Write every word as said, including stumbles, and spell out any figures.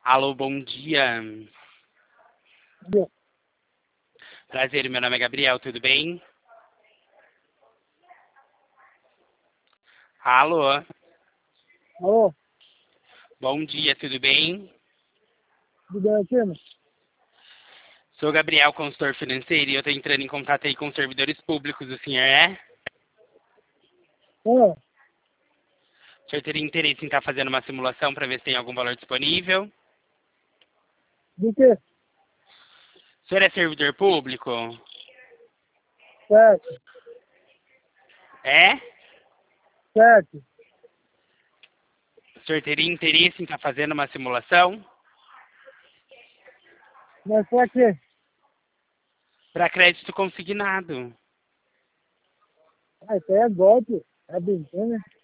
Alô, bom dia. Bom, Prazer, meu nome é Gabriel, tudo bem? Alô, alô, bom dia, tudo bem? tudo bem aqui, mano? Sou Gabriel, consultor financeiro, e eu estou entrando em contato aí com os servidores públicos, o senhor é? Ah, O senhor teria interesse em estar fazendo uma simulação para ver se tem algum valor disponível? do que? O senhor é servidor público? Certo, É? certo. O senhor teria interesse em estar fazendo uma simulação? Mas pra quê? Para crédito consignado. Ah, isso aí é golpe. É brincando, né?